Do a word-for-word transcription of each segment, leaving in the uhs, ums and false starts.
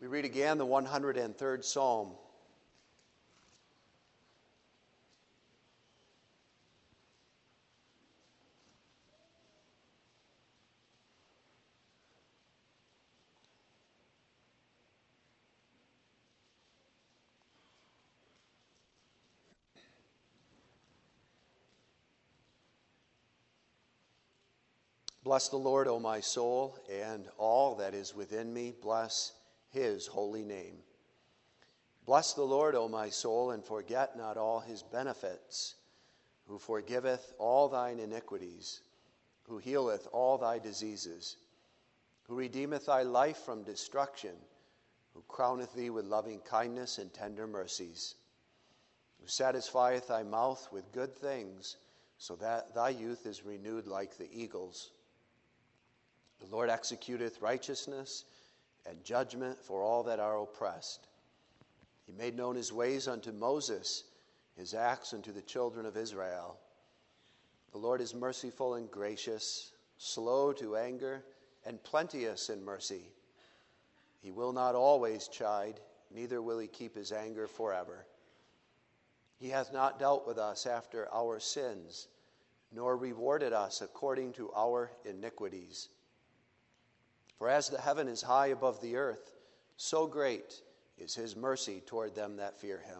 We read again the one hundred third Psalm. Bless the Lord, O my soul, and all that is within me, bless his holy name. Bless the Lord, O my soul, and forget not all his benefits, who forgiveth all thine iniquities, who healeth all thy diseases, who redeemeth thy life from destruction, who crowneth thee with loving kindness and tender mercies, who satisfieth thy mouth with good things, so that thy youth is renewed like the eagles. The Lord executeth righteousness and judgment for all that are oppressed. He made known his ways unto Moses, his acts unto the children of Israel. The Lord is merciful and gracious, slow to anger, and plenteous in mercy. He will not always chide, neither will he keep his anger forever. He hath not dealt with us after our sins, nor rewarded us according to our iniquities. For as the heaven is high above the earth, so great is his mercy toward them that fear him.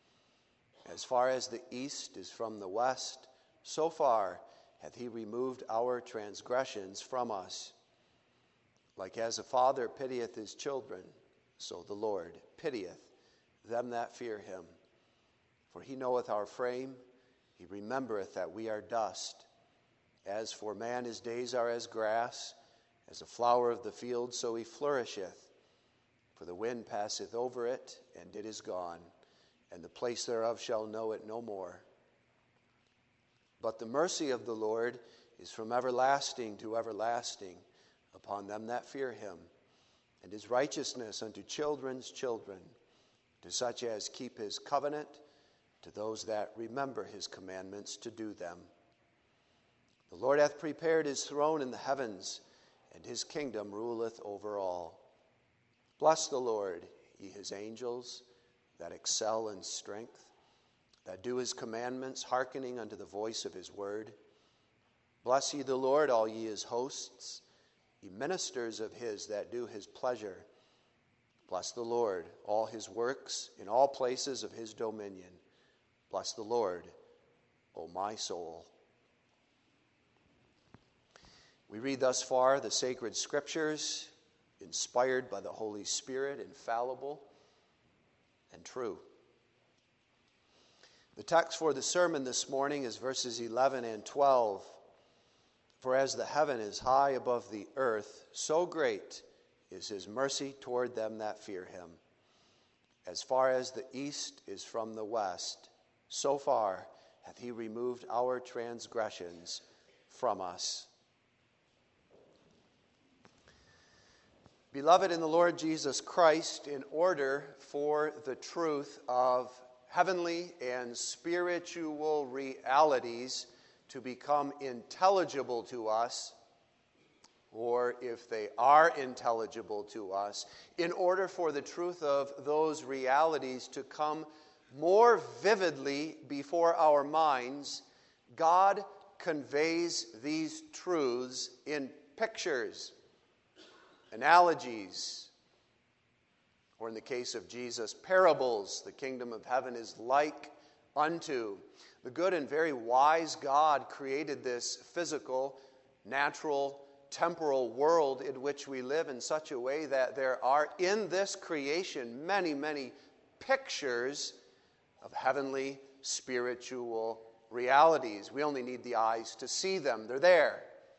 As far as the east is from the west, so far hath he removed our transgressions from us. Like as a father pitieth his children, so the Lord pitieth them that fear him. For he knoweth our frame, he remembereth that we are dust. As for man, his days are as grass, as a flower of the field, so he flourisheth. For the wind passeth over it, and it is gone, and the place thereof shall know it no more. But the mercy of the Lord is from everlasting to everlasting upon them that fear him, and his righteousness unto children's children, to such as keep his covenant, to those that remember his commandments to do them. The Lord hath prepared his throne in the heavens, and his kingdom ruleth over all. Bless the Lord, ye his angels, that excel in strength, that do his commandments, hearkening unto the voice of his word. Bless ye the Lord, all ye his hosts, ye ministers of his that do his pleasure. Bless the Lord, all his works, in all places of his dominion. Bless the Lord, O my soul. We read thus far the sacred scriptures, inspired by the Holy Spirit, infallible and true. The text for the sermon this morning is verses eleven and twelve. For as the heaven is high above the earth, so great is his mercy toward them that fear him. As far as the east is from the west, so far hath he removed our transgressions from us. Beloved in the Lord Jesus Christ, in order for the truth of heavenly and spiritual realities to become intelligible to us, or if they are intelligible to us, in order for the truth of those realities to come more vividly before our minds, God conveys these truths in pictures, analogies, or in the case of Jesus, parables. The kingdom of heaven is like unto. The good and very wise God created this physical, natural, temporal world in which we live in such a way that there are in this creation many, many pictures of heavenly spiritual realities. We only need the eyes to see them. They're there.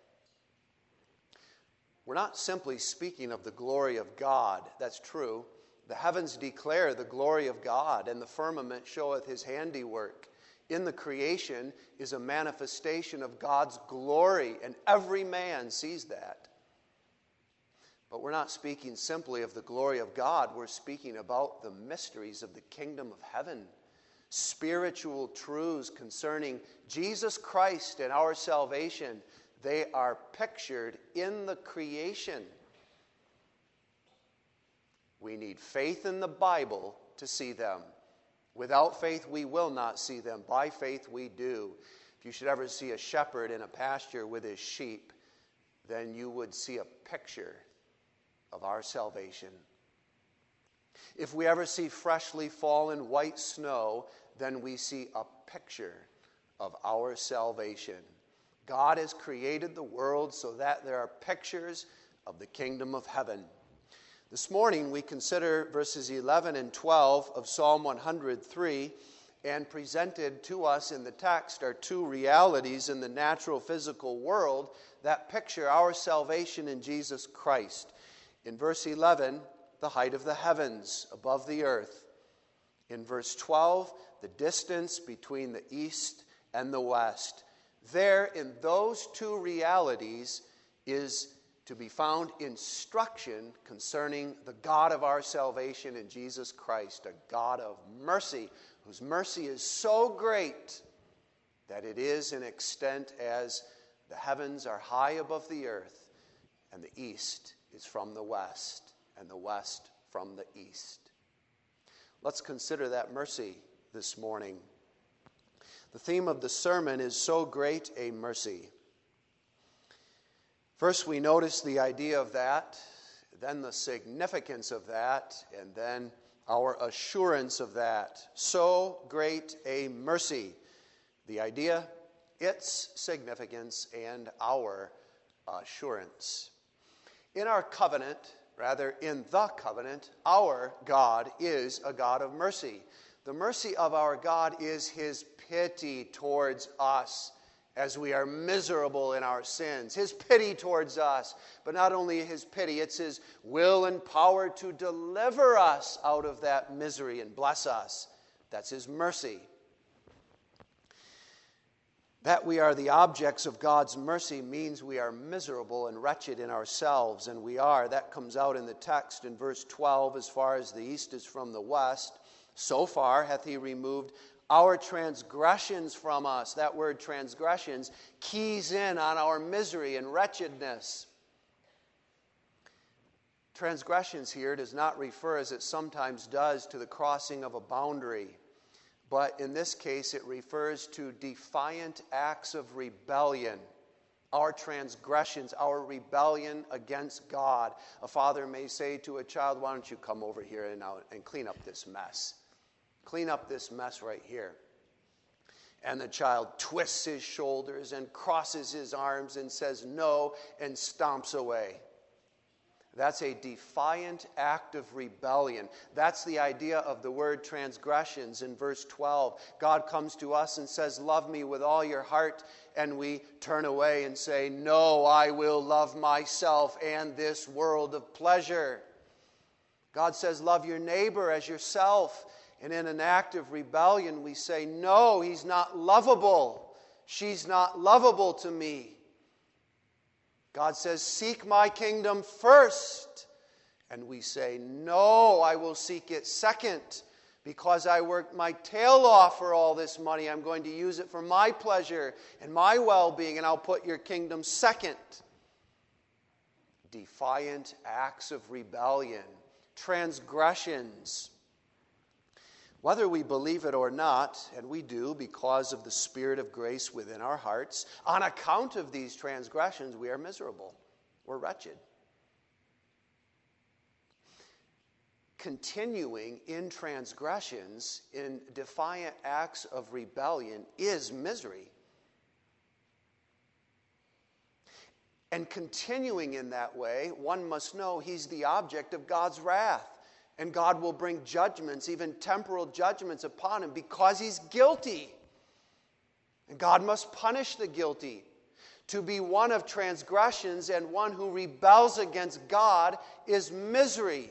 We're not simply speaking of the glory of God. That's true. The heavens declare the glory of God, and the firmament showeth his handiwork. In the creation is a manifestation of God's glory, and every man sees that. But we're not speaking simply of the glory of God. We're speaking about the mysteries of the kingdom of heaven, spiritual truths concerning Jesus Christ and our salvation. They are pictured in the creation. We need faith in the Bible to see them. Without faith, we will not see them. By faith, we do. If you should ever see a shepherd in a pasture with his sheep, then you would see a picture of our salvation. If we ever see freshly fallen white snow, then we see a picture of our salvation. God has created the world so that there are pictures of the kingdom of heaven. This morning we consider verses eleven and twelve of Psalm one hundred three, and presented to us in the text are two realities in the natural physical world that picture our salvation in Jesus Christ. In verse eleven, the height of the heavens above the earth. In verse twelve, the distance between the east and the west. There, in those two realities, is to be found instruction concerning the God of our salvation in Jesus Christ, a God of mercy, whose mercy is so great that it is in extent as the heavens are high above the earth, and the east is from the west, and the west from the east. Let's consider that mercy this morning. The theme of the sermon is so great a mercy. First, we notice the idea of that, then the significance of that, and then our assurance of that. So great a mercy. The idea, its significance, and our assurance. In our covenant, rather in the covenant, our God is a God of mercy. The mercy of our God is his pity towards us as we are miserable in our sins. His pity towards us. But not only his pity, it's his will and power to deliver us out of that misery and bless us. That's his mercy. That we are the objects of God's mercy means we are miserable and wretched in ourselves, and we are. That comes out in the text in verse twelve, as far as the east is from the west. So far hath he removed our transgressions from us. That word transgressions keys in on our misery and wretchedness. Transgressions here does not refer, as it sometimes does, to the crossing of a boundary. But in this case, it refers to defiant acts of rebellion. Our transgressions, our rebellion against God. A father may say to a child, why don't you come over here and, now, and clean up this mess? Clean up this mess right here. And the child twists his shoulders and crosses his arms and says no and stomps away. That's a defiant act of rebellion. That's the idea of the word transgressions in verse twelve. God comes to us and says, love me with all your heart. And we turn away and say, no, I will love myself and this world of pleasure. God says, love your neighbor as yourself. And in an act of rebellion, we say, no, he's not lovable. She's not lovable to me. God says, seek my kingdom first. And we say, no, I will seek it second. Because I worked my tail off for all this money, I'm going to use it for my pleasure and my well-being, and I'll put your kingdom second. Defiant acts of rebellion, transgressions. Whether we believe it or not, and we do because of the Spirit of grace within our hearts, on account of these transgressions, we are miserable. We're wretched. Continuing in transgressions, in defiant acts of rebellion, is misery. And continuing in that way, one must know he's the object of God's wrath. And God will bring judgments, even temporal judgments upon him because he's guilty. And God must punish the guilty. To be one of transgressions and one who rebels against God is misery.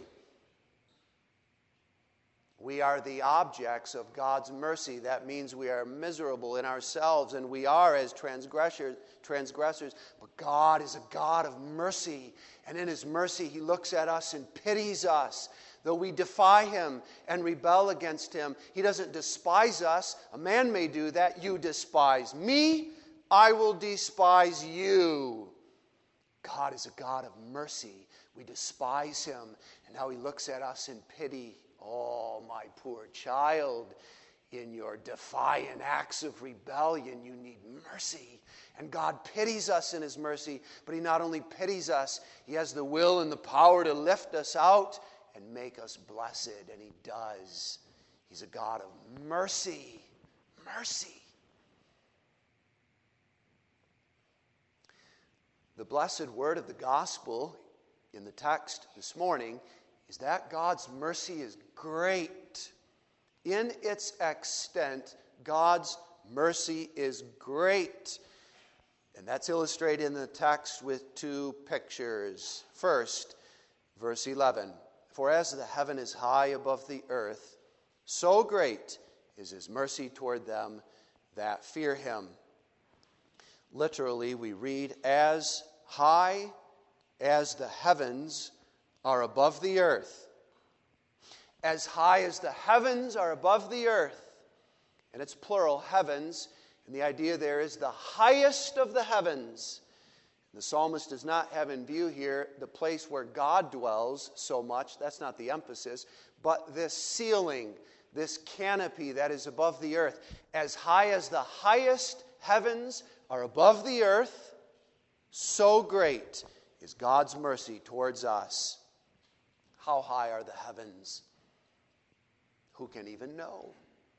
We are the objects of God's mercy. That means we are miserable in ourselves, and we are as transgressors, transgressors. But God is a God of mercy. And in his mercy, he looks at us and pities us. Though we defy him and rebel against him, he doesn't despise us. A man may do that. You despise me, I will despise you. God is a God of mercy. We despise him, and now he looks at us in pity. Oh, my poor child, in your defiant acts of rebellion, you need mercy. And God pities us in his mercy, but he not only pities us, he has the will and the power to lift us out and make us blessed, and he does. He's a God of mercy. Mercy. The blessed word of the gospel in the text this morning is that God's mercy is great. In its extent, God's mercy is great. And that's illustrated in the text with two pictures. First, verse eleven. For as the heaven is high above the earth, so great is his mercy toward them that fear him. Literally, we read, as high as the heavens are above the earth. As high as the heavens are above the earth. And it's plural, heavens. And the idea there is the highest of the heavens. The psalmist does not have in view here the place where God dwells so much. That's not the emphasis. But this ceiling, this canopy that is above the earth. As high as the highest heavens are above the earth, so great is God's mercy towards us. How high are the heavens? Who can even know?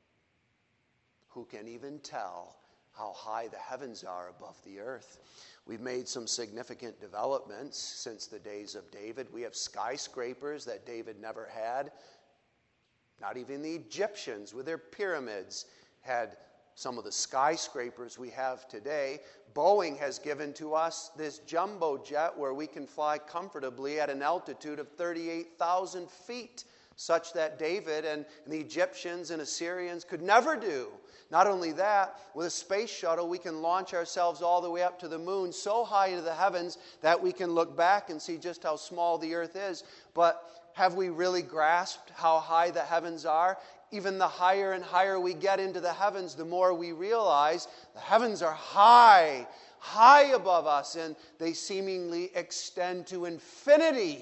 Who can even tell how high the heavens are above the earth? We've made some significant developments since the days of David. We have skyscrapers that David never had. Not even the Egyptians with their pyramids had some of the skyscrapers we have today. Boeing has given to us this jumbo jet where we can fly comfortably at an altitude of thirty-eight thousand feet, such that David and the Egyptians and Assyrians could never do. Not only that, with a space shuttle, we can launch ourselves all the way up to the moon, so high into the heavens that we can look back and see just how small the earth is. But have we really grasped how high the heavens are? Even the higher and higher we get into the heavens, the more we realize the heavens are high, high above us, and they seemingly extend to infinity.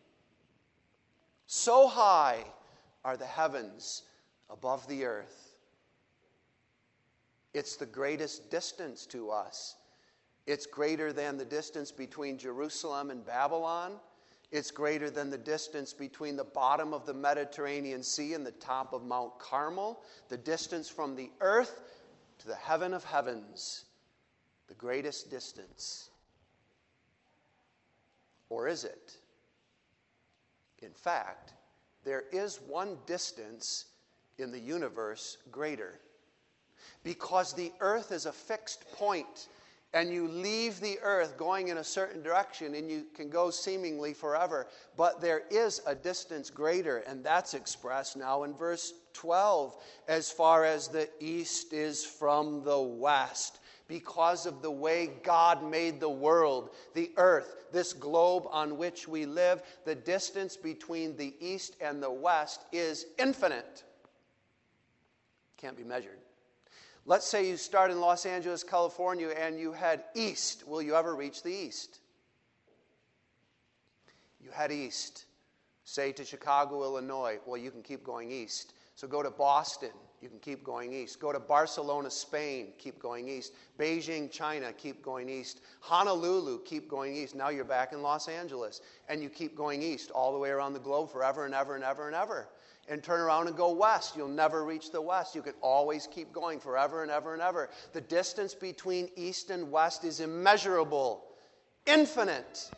So high are the heavens above the earth. It's the greatest distance to us. It's greater than the distance between Jerusalem and Babylon. It's greater than the distance between the bottom of the Mediterranean Sea and the top of Mount Carmel. The distance from the earth to the heaven of heavens. The greatest distance. Or is it? In fact, there is one distance in the universe greater. Because the earth is a fixed point, and you leave the earth going in a certain direction, and you can go seemingly forever. But there is a distance greater, and that's expressed now in verse twelve. As far as the east is from the west. Because of the way God made the world, the earth, this globe on which we live, the distance between the east and the west is infinite. Can't be measured. Let's say you start in Los Angeles, California, and you head east. Will you ever reach the east? You head east. Say to Chicago, Illinois. Well, you can keep going east. So go to Boston. You can keep going east. Go to Barcelona, Spain. Keep going east. Beijing, China. Keep going east. Honolulu. Keep going east. Now you're back in Los Angeles. And you keep going east all the way around the globe forever and ever and ever and ever. And turn around and go west. You'll never reach the west. You can always keep going forever and ever and ever. The distance between east and west is immeasurable. Infinite.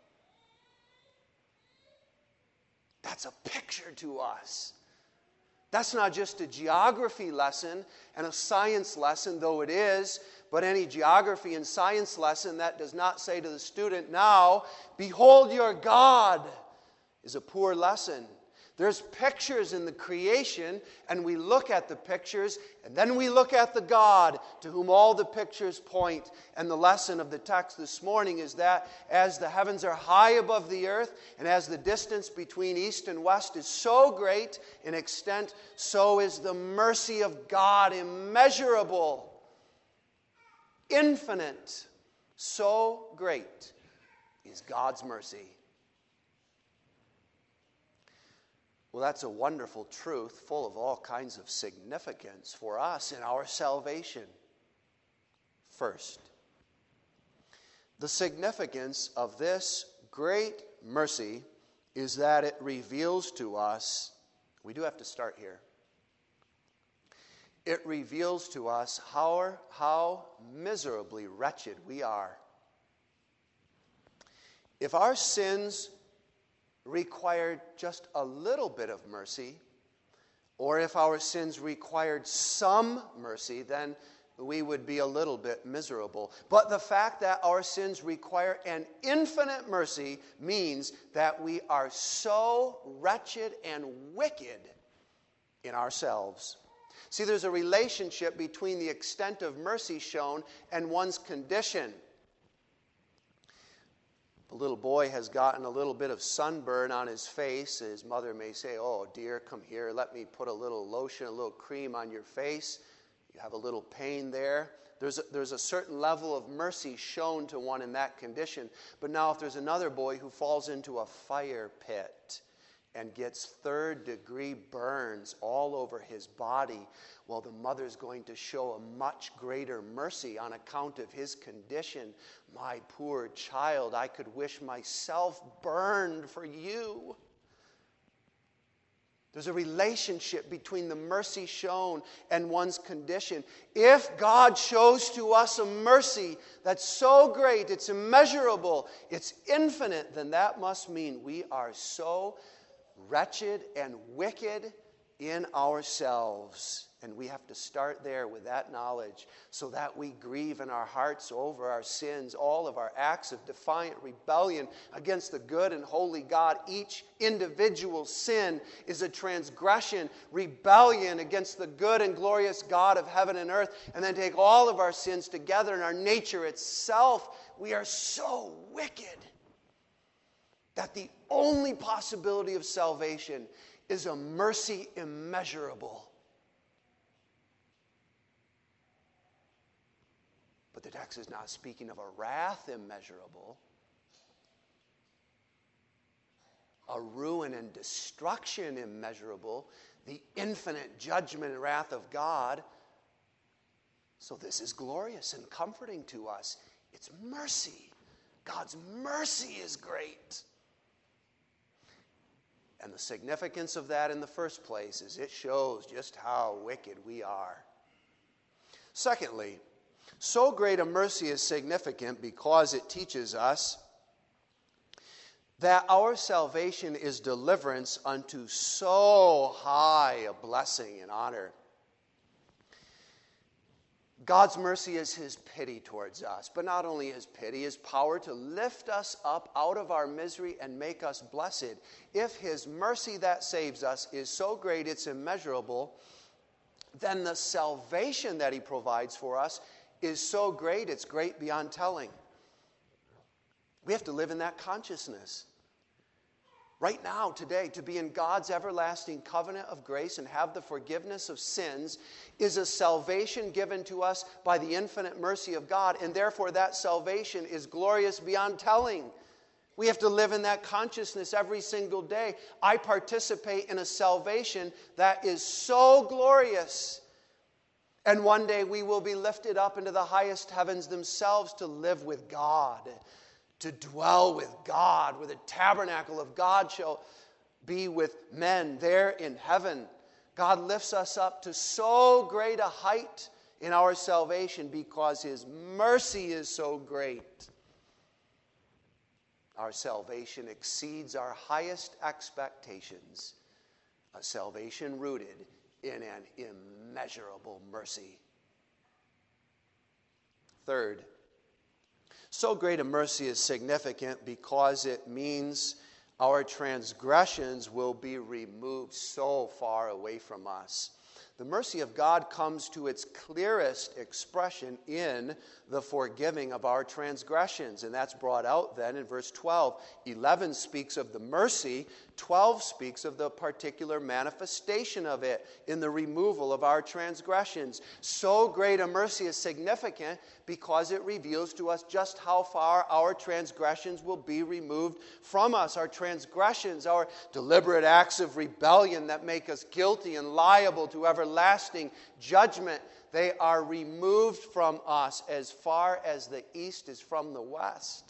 That's a picture to us. That's not just a geography lesson and a science lesson, though it is, but any geography and science lesson that does not say to the student, now, behold your God, is a poor lesson. There's pictures in the creation, and we look at the pictures, and then we look at the God to whom all the pictures point. And the lesson of the text this morning is that as the heavens are high above the earth, and as the distance between east and west is so great in extent, so is the mercy of God immeasurable, infinite, so great is God's mercy. Well, that's a wonderful truth full of all kinds of significance for us in our salvation. First, the significance of this great mercy is that it reveals to us, we do have to start here, it reveals to us how, how miserably wretched we are. If our sins required just a little bit of mercy, or if our sins required some mercy, then we would be a little bit miserable. But the fact that our sins require an infinite mercy means that we are so wretched and wicked in ourselves. See, there's a relationship between the extent of mercy shown and one's condition. The little boy has gotten a little bit of sunburn on his face. His mother may say, "Oh, dear, come here. Let me put a little lotion, a little cream on your face. You have a little pain there." There's a, there's a certain level of mercy shown to one in that condition. But now if there's another boy who falls into a fire pit and gets third-degree burns all over his body, well, the mother's going to show a much greater mercy on account of his condition. "My poor child, I could wish myself burned for you." There's a relationship between the mercy shown and one's condition. If God shows to us a mercy that's so great, it's immeasurable, it's infinite, then that must mean we are so wretched and wicked in ourselves. And we have to start there with that knowledge so that we grieve in our hearts over our sins, all of our acts of defiant rebellion against the good and holy God. Each individual sin is a transgression, rebellion against the good and glorious God of heaven and earth. And then take all of our sins together in our nature itself. We are so wicked that the only possibility of salvation is a mercy immeasurable. But the text is not speaking of a wrath immeasurable, a ruin and destruction immeasurable, the infinite judgment and wrath of God. So this is glorious and comforting to us. It's mercy. God's mercy is great. And the significance of that in the first place is it shows just how wicked we are. Secondly, so great a mercy is significant because it teaches us that our salvation is deliverance unto so high a blessing and honor. God's mercy is his pity towards us, but not only his pity, his power to lift us up out of our misery and make us blessed. If his mercy that saves us is so great it's immeasurable, then the salvation that he provides for us is so great it's great beyond telling. We have to live in that consciousness. Right now, today, to be in God's everlasting covenant of grace and have the forgiveness of sins is a salvation given to us by the infinite mercy of God, and therefore that salvation is glorious beyond telling. We have to live in that consciousness every single day. I participate in a salvation that is so glorious. And one day we will be lifted up into the highest heavens themselves to live with God, to dwell with God, where the tabernacle of God shall be with men there in heaven. God lifts us up to so great a height in our salvation because his mercy is so great. Our salvation exceeds our highest expectations, a salvation rooted in an immeasurable mercy. Third, so great a mercy is significant because it means our transgressions will be removed so far away from us. The mercy of God comes to its clearest expression in the forgiving of our transgressions. And that's brought out then in verse twelve. eleven speaks of the mercy. twelve speaks of the particular manifestation of it in the removal of our transgressions. So great a mercy is significant because it reveals to us just how far our transgressions will be removed from us. Our transgressions, our deliberate acts of rebellion that make us guilty and liable to everlasting judgment, they are removed from us as far as the east is from the west.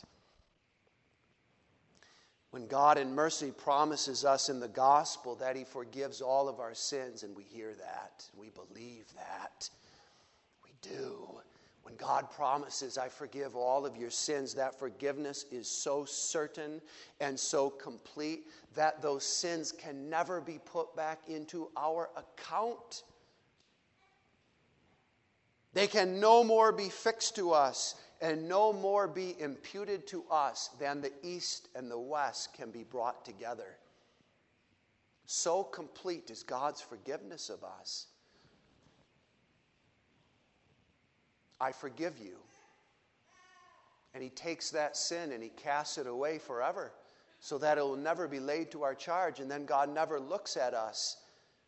When God in mercy promises us in the gospel that He forgives all of our sins, and we hear that, we believe that, we do. When God promises, I forgive all of your sins, that forgiveness is so certain and so complete that those sins can never be put back into our account. They can no more be fixed to us and no more be imputed to us than the east and the west can be brought together. So complete is God's forgiveness of us. I forgive you. And He takes that sin and He casts it away forever so that it will never be laid to our charge. And then God never looks at us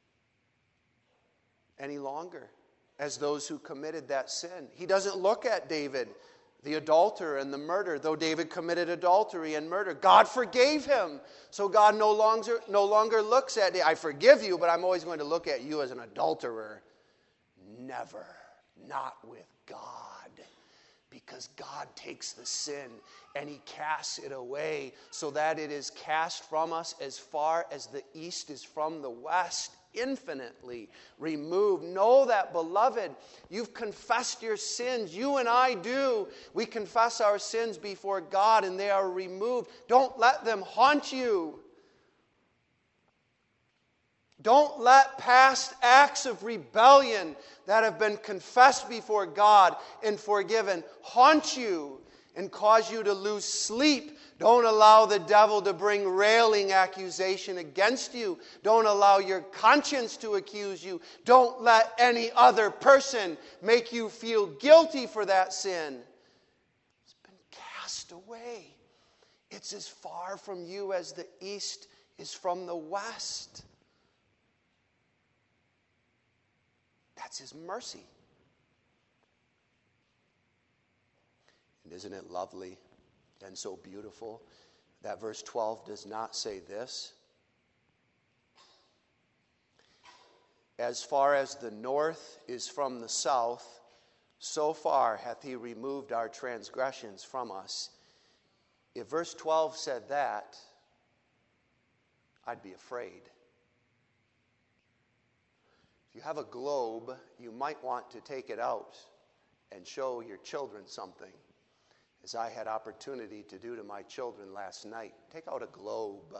any longer as those who committed that sin. He doesn't look at David, the adulterer and the murderer, though David committed adultery and murder. God forgave him. So God no longer, no longer looks at it. I forgive you, but I'm always going to look at you as an adulterer. Never. Not with God. Because God takes the sin and He casts it away so that it is cast from us as far as the east is from the west. Infinitely removed. Know that, beloved, you've confessed your sins. You and I do. We confess our sins before God and they are removed. Don't let them haunt you. Don't let past acts of rebellion that have been confessed before God and forgiven haunt you and cause you to lose sleep. Don't allow the devil to bring railing accusation against you. Don't allow your conscience to accuse you. Don't let any other person make you feel guilty for that sin. It's been cast away. It's as far from you as the east is from the west. That's His mercy. And isn't it lovely and so beautiful that verse twelve does not say this? As far as the north is from the south, so far hath He removed our transgressions from us. If verse twelve said that, I'd be afraid. If you have a globe, you might want to take it out and show your children something, as I had opportunity to do to my children last night. Take out a globe.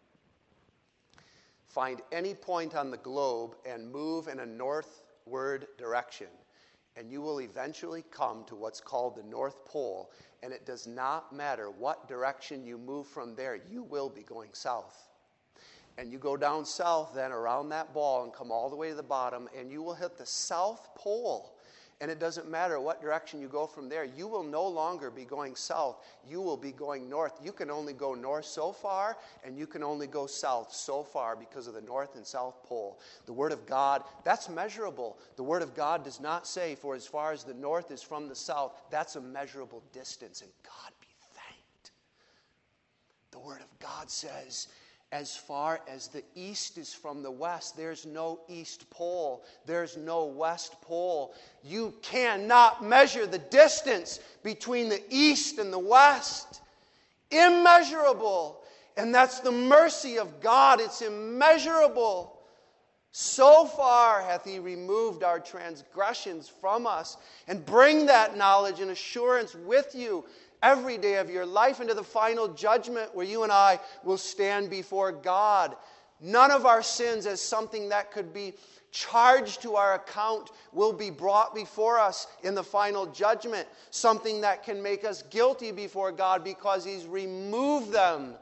Find any point on the globe and move in a northward direction, and you will eventually come to what's called the North Pole, and it does not matter what direction you move from there, you will be going south. And you go down south then around that ball and come all the way to the bottom, and you will hit the South Pole. And it doesn't matter what direction you go from there. You will no longer be going south. You will be going north. You can only go north so far, and you can only go south so far because of the North and South Pole. The Word of God, that's measurable. The Word of God does not say, for as far as the north is from the south, that's a measurable distance, and God be thanked. The Word of God says, as far as the east is from the west, there's no east pole. There's no west pole. You cannot measure the distance between the east and the west. Immeasurable. And that's the mercy of God. It's immeasurable. So far hath He removed our transgressions from us. And bring that knowledge and assurance with you every day of your life into the final judgment where you and I will stand before God. None of our sins as something that could be charged to our account will be brought before us in the final judgment. Something that can make us guilty before God because He's removed them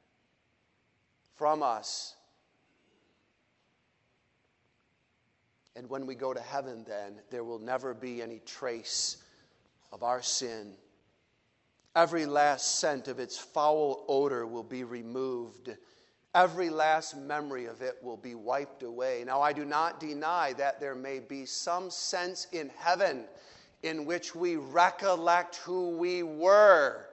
from us. And when we go to heaven, then, there will never be any trace of our sin. Every last scent of its foul odor will be removed. Every last memory of it will be wiped away. Now, I do not deny that there may be some sense in heaven in which we recollect who we were,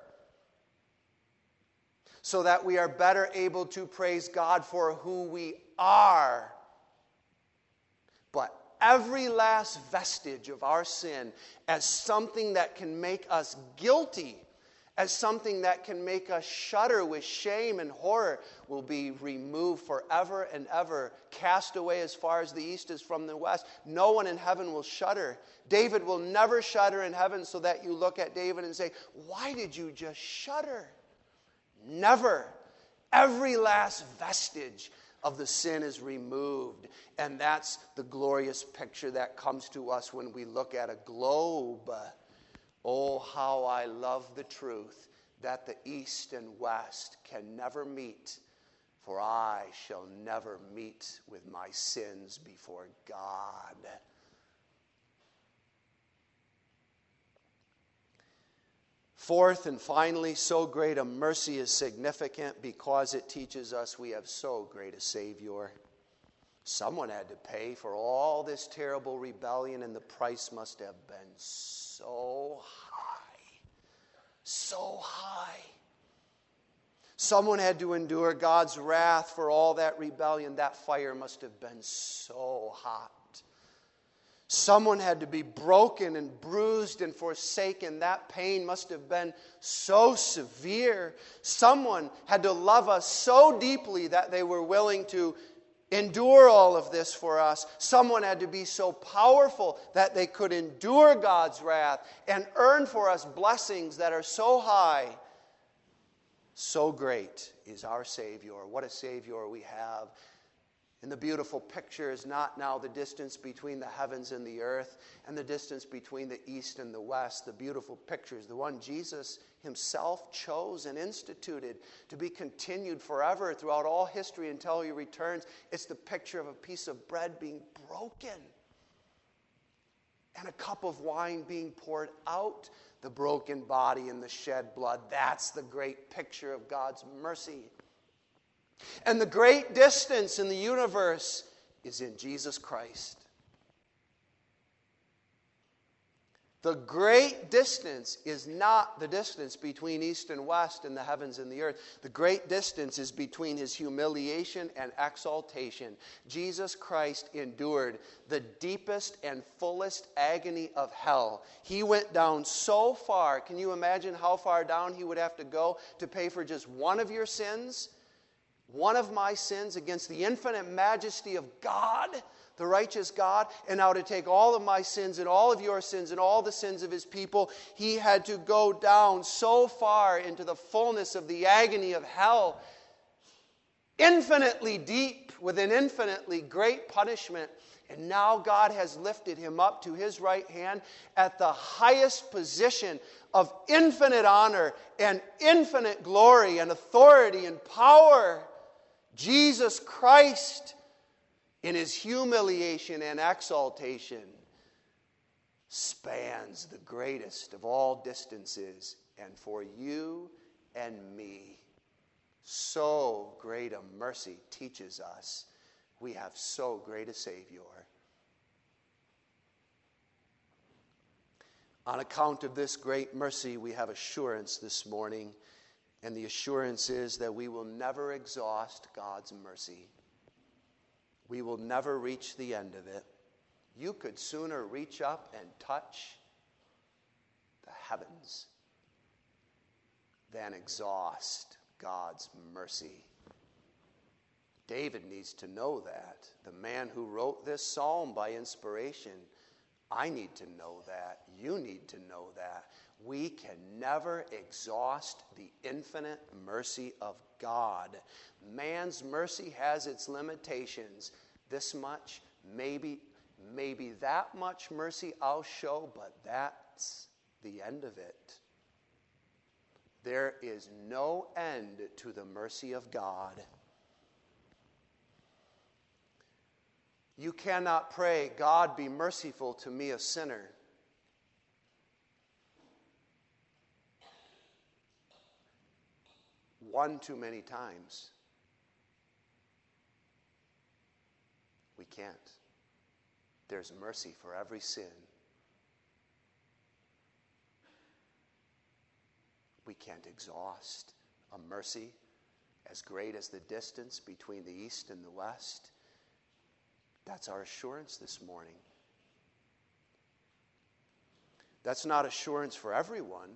so that we are better able to praise God for who we are. But every last vestige of our sin as something that can make us guilty, as something that can make us shudder with shame and horror, will be removed forever and ever, cast away as far as the east is from the west. No one in heaven will shudder. David will never shudder in heaven, so that you look at David and say, why did you just shudder? Never. Every last vestige of the sin is removed. And that's the glorious picture that comes to us when we look at a globe. Oh, how I love the truth that the east and west can never meet, for I shall never meet with my sins before God. Fourth and finally, so great a mercy is significant because it teaches us we have so great a Savior. Someone had to pay for all this terrible rebellion, and the price must have been so high. So high. Someone had to endure God's wrath for all that rebellion. That fire must have been so hot. Someone had to be broken and bruised and forsaken. That pain must have been so severe. Someone had to love us so deeply that they were willing to endure all of this for us. Someone had to be so powerful that they could endure God's wrath and earn for us blessings that are so high. So great is our Savior. What a Savior we have. And the beautiful picture is not now the distance between the heavens and the earth and the distance between the east and the west. The beautiful picture is the one Jesus himself chose and instituted to be continued forever throughout all history until he returns. It's the picture of a piece of bread being broken and a cup of wine being poured out, the broken body and the shed blood. That's the great picture of God's mercy. And the great distance in the universe is in Jesus Christ. The great distance is not the distance between east and west and the heavens and the earth. The great distance is between his humiliation and exaltation. Jesus Christ endured the deepest and fullest agony of hell. He went down so far. Can you imagine how far down he would have to go to pay for just one of your sins? One of my sins against the infinite majesty of God, the righteous God, and now to take all of my sins and all of your sins and all the sins of his people, he had to go down so far into the fullness of the agony of hell, infinitely deep with an infinitely great punishment. And now God has lifted him up to his right hand at the highest position of infinite honor and infinite glory and authority and power. Jesus Christ, in his humiliation and exaltation, spans the greatest of all distances. And for you and me, so great a mercy teaches us we have so great a Savior. On account of this great mercy, we have assurance this morning. And the assurance is that we will never exhaust God's mercy. We will never reach the end of it. You could sooner reach up and touch the heavens than exhaust God's mercy. David needs to know that. The man who wrote this psalm by inspiration, I need to know that. You need to know that. We can never exhaust the infinite mercy of God. Man's mercy has its limitations. This much, maybe, maybe that much mercy I'll show, but that's the end of it. There is no end to the mercy of God. You cannot pray, God, be merciful to me, a sinner. One too many times. We can't. There's mercy for every sin. We can't exhaust a mercy as great as the distance between the east and the west. That's our assurance this morning. That's not assurance for everyone.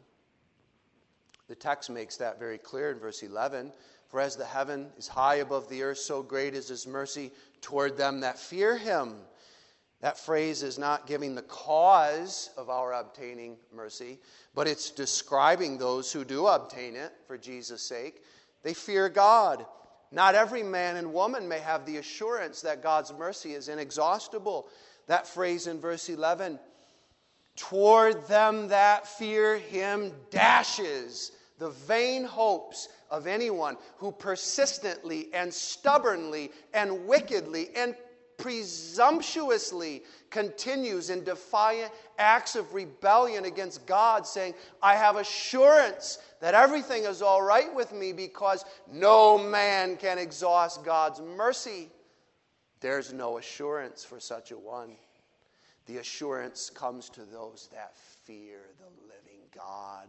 The text makes that very clear in verse eleven. For as the heaven is high above the earth, so great is his mercy toward them that fear him. That phrase is not giving the cause of our obtaining mercy, but it's describing those who do obtain it for Jesus' sake. They fear God. Not every man and woman may have the assurance that God's mercy is inexhaustible. That phrase in verse eleven, toward them that fear him, dashes the vain hopes of anyone who persistently and stubbornly and wickedly and presumptuously continues in defiant acts of rebellion against God, saying, I have assurance that everything is all right with me because no man can exhaust God's mercy. There's no assurance for such a one. The assurance comes to those that fear the living God.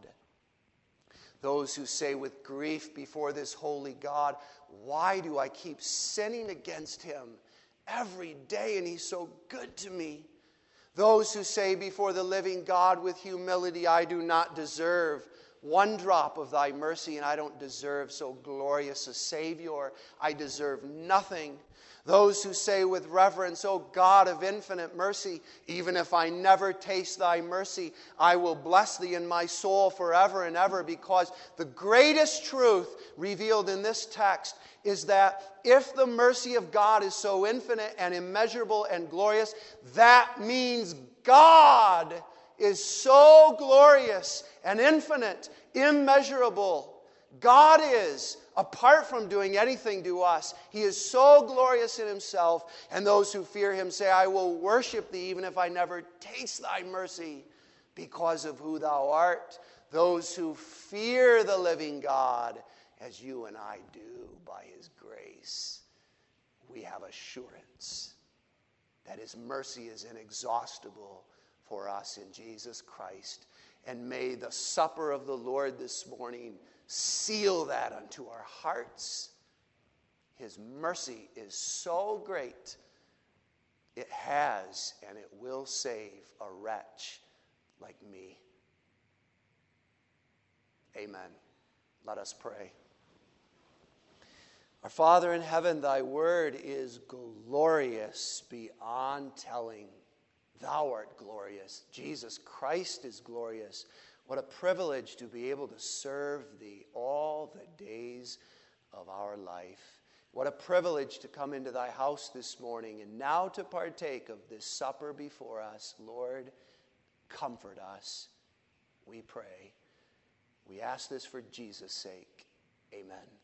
Those who say with grief before this holy God, why do I keep sinning against him every day, and he's so good to me? Those who say before the living God with humility, I do not deserve one drop of thy mercy, and I don't deserve so glorious a Savior. I deserve nothing. Those who say with reverence, O God of infinite mercy, even if I never taste thy mercy, I will bless thee in my soul forever and ever, because the greatest truth revealed in this text is that if the mercy of God is so infinite and immeasurable and glorious, that means God is so glorious and infinite, immeasurable. God is, apart from doing anything to us, he is so glorious in himself, and those who fear him say, I will worship thee even if I never taste thy mercy because of who thou art. Those who fear the living God, as you and I do by his grace, we have assurance that his mercy is inexhaustible for us in Jesus Christ. And may the supper of the Lord this morning seal that unto our hearts. His mercy is so great, it has and it will save a wretch like me. Amen. Let us pray. Our Father in heaven, thy word is glorious beyond telling. Thou art glorious. Jesus Christ is glorious. What a privilege to be able to serve thee all the days of our life. What a privilege to come into thy house this morning and now to partake of this supper before us. Lord, comfort us, we pray. We ask this for Jesus' sake. Amen.